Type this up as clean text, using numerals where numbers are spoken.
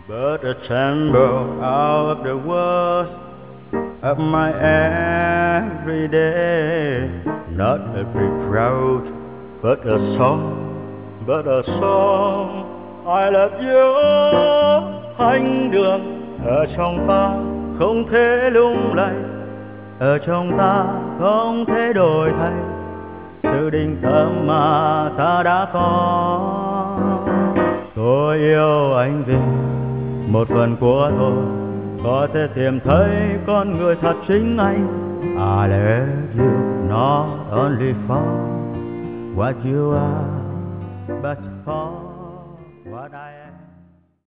but a tremble out of the words of my every day. Not every proud, but a song. I love you. Hành đường ở trong ta không thể lung lay, ở trong ta không thể đổi thay sự định tâm mà ta đã có. Tôi yêu anh vì một phần của tôi có thể tìm thấy con người thật chính anh. I love you not only for what you are, but for